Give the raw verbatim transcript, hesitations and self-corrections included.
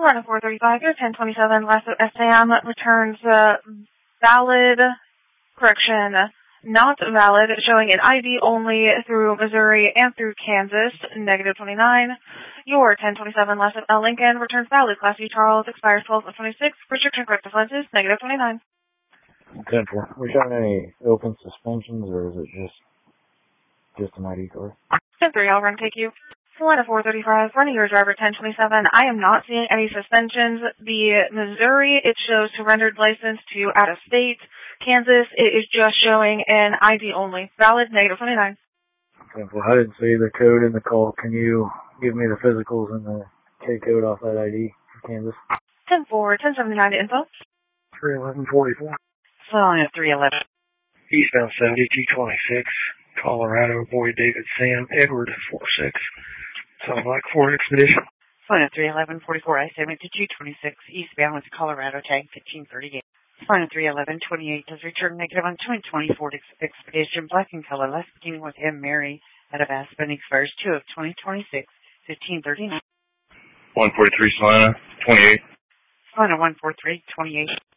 Florida four thirty-five, your ten twenty-seven, last of S A M returns uh, valid, correction, not valid, showing an I D only through Missouri and through Kansas, negative twenty-nine. Your ten twenty-seven, last of L. Lincoln returns valid, Class E Charles, expires twelve of twenty-six, restriction corrective lenses, negative twenty-nine. ten four. Are we showing any open suspensions, or is it just just an I D card? ten three, I'll run take you. Florida four thirty-five, running your driver ten twenty-seven. I am not seeing any suspensions. The Missouri, it shows surrendered license to out of state. Kansas, it is just showing an I D only. Valid, negative twenty-nine. Okay, well, I didn't see the code in the call. Can you give me the physicals and the K code off that I D for Kansas? ten four, ten seventy-nine to info. three eleven forty-four. Florida three eleven. Eastbound seventy-two twenty-six. Colorado, Boy David Sam Edward four six. Sounds like Ford Expedition. Florida three eleven forty-four, I seventy-two twenty-six, eastbound with Colorado, tag fifteen thirty-eight. Florida three eleven twenty-eight does return negative on twenty twenty Ford Expedition, black in color, last beginning with M. Mary out of Aspen, expires two of twenty twenty-six, fifteen thirty-nine. one forty-three Solana, twenty-eight. Solana one forty-three twenty-eight.